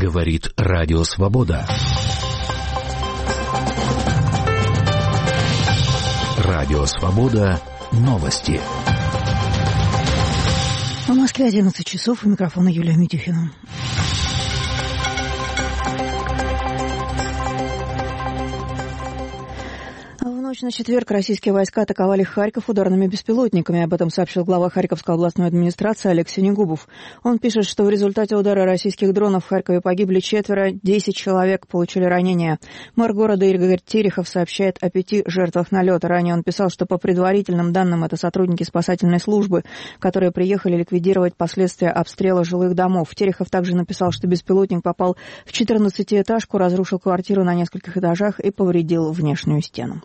Говорит Радио Свобода. Радио Свобода. Новости. В Москве 11 часов. У микрофона Юлия Митюхина. В ночь на четверг российские войска атаковали Харьков ударными беспилотниками. Об этом сообщил глава Харьковской областной администрации Олег Синегубов. Он пишет, что в результате удара российских дронов в Харькове погибли 4, 10 человек получили ранения. Мэр города Игорь Терехов сообщает о 5 жертвах налета. Ранее он писал, что по предварительным данным это сотрудники спасательной службы, которые приехали ликвидировать последствия обстрела жилых домов. Терехов также написал, что беспилотник попал в 14-этажку, разрушил квартиру на нескольких этажах и повредил внешнюю стену.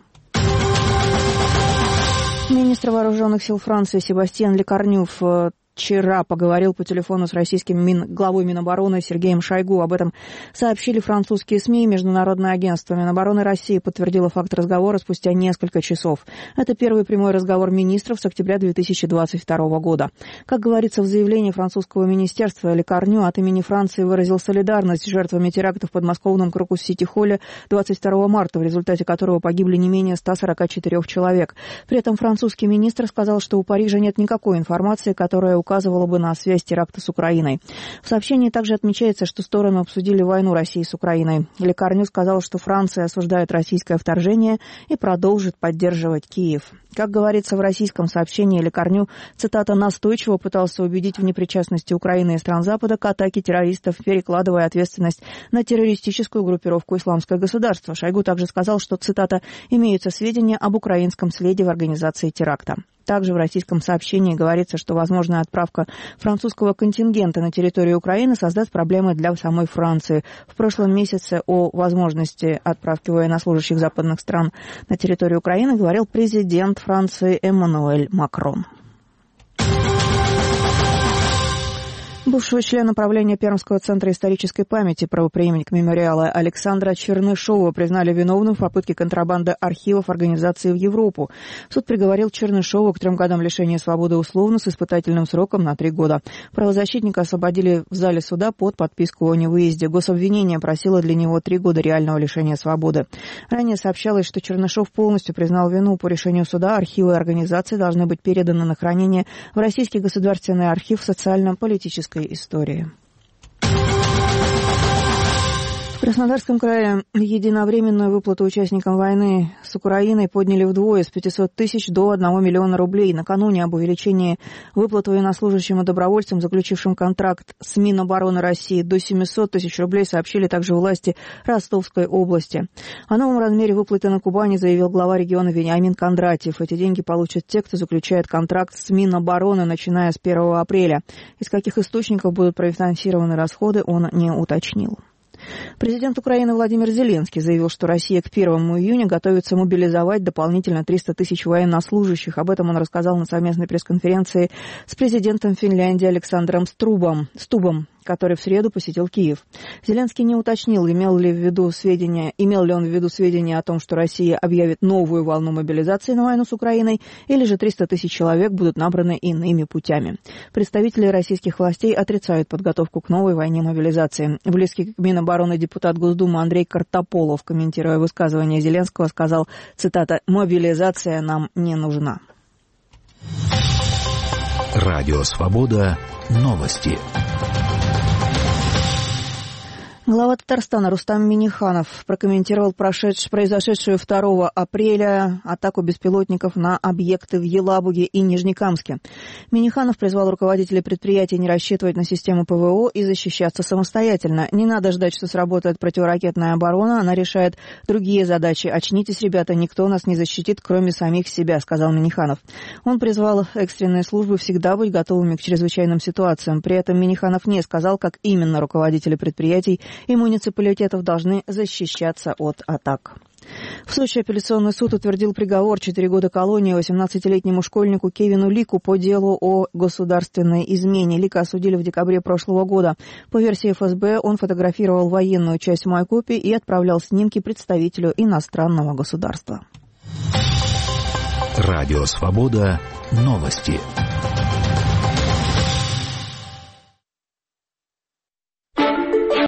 Министр вооруженных сил Франции Себастьян Лекарню вчера поговорил по телефону с российским главой Минобороны Сергеем Шойгу. Об этом сообщили французские СМИ и международное агентство. Минобороны России подтвердило факт разговора спустя несколько часов. Это первый прямой разговор министров с октября 2022 года. Как говорится в заявлении французского министерства, Лекарню от имени Франции выразил солидарность с жертвами терактов в подмосковном Крокус-Сити-Холле 22 марта, в результате которого погибли не менее 144 человек. При этом французский министр сказал, что у Парижа нет никакой информации, которая указывала бы на связь теракта с Украиной. В сообщении также отмечается, что стороны обсудили войну России с Украиной. Лекарню сказал, что Франция осуждает российское вторжение и продолжит поддерживать Киев. Как говорится в российском сообщении, Лекарню, цитата, настойчиво пытался убедить в непричастности Украины и стран Запада к атаке террористов, перекладывая ответственность на террористическую группировку «Исламское государство». Шойгу также сказал, что, цитата, имеются сведения об украинском следе в организации теракта. Также в российском сообщении говорится, что возможная отправка французского контингента на территорию Украины создаст проблемы для самой Франции. В прошлом месяце о возможности отправки военнослужащих западных стран на территорию Украины говорил президент Франции Эммануэль Макрон. Бывшего члена правления Пермского центра исторической памяти, правопреемник мемориала Александра Чернышова признали виновным в попытке контрабанды архивов организации в Европу. Суд приговорил Чернышова к 3 годам лишения свободы условно с испытательным сроком на 3 года. Правозащитника освободили в зале суда под подписку о невыезде. Гособвинение просило для него 3 года реального лишения свободы. Ранее сообщалось, что Чернышов полностью признал вину. По решению суда архивы организации должны быть переданы на хранение в Российский государственный архив социально-политической истории. В Краснодарском крае единовременную выплату участникам войны с Украиной подняли вдвое, с 500 тысяч до 1 миллиона рублей. Накануне об увеличении выплат военнослужащим и добровольцам, заключившим контракт с Минобороны России, до 700 тысяч рублей сообщили также власти Ростовской области. О новом размере выплаты на Кубани заявил глава региона Вениамин Кондратьев. Эти деньги получат те, кто заключает контракт с Минобороны, начиная с 1 апреля. Из каких источников будут профинансированы расходы, он не уточнил. Президент Украины Владимир Зеленский заявил, что Россия к 1 июня готовится мобилизовать дополнительно 300 тысяч военнослужащих. Об этом он рассказал на совместной пресс-конференции с президентом Финляндии Александром Стубом, который в среду посетил Киев. Зеленский не уточнил, имел ли он в виду сведения о том, что Россия объявит новую волну мобилизации на войну с Украиной, или же 300 тысяч человек будут набраны иными путями. Представители российских властей отрицают подготовку к новой войне мобилизации. Близкий к Минобороны депутат Госдумы Андрей Картополов, комментируя высказывание Зеленского, сказал, цитата, «Мобилизация нам не нужна». Радио Свобода. Новости. Глава Татарстана Рустам Минниханов прокомментировал произошедшую 2 апреля атаку беспилотников на объекты в Елабуге и Нижнекамске. Минниханов призвал руководителей предприятий не рассчитывать на систему ПВО и защищаться самостоятельно. Не надо ждать, что сработает противоракетная оборона, она решает другие задачи. Очнитесь, ребята, никто нас не защитит, кроме самих себя, сказал Минниханов. Он призвал экстренные службы всегда быть готовыми к чрезвычайным ситуациям. При этом Минниханов не сказал, как именно руководители предприятий и муниципалитетов должны защищаться от атак. В Сочи апелляционный суд утвердил приговор 4 года колонии 18-летнему школьнику Кевину Лику по делу о государственной измене. Лика осудили в декабре прошлого года. По версии ФСБ, он фотографировал военную часть Майкопи и отправлял снимки представителю иностранного государства. Радио Свобода. Новости.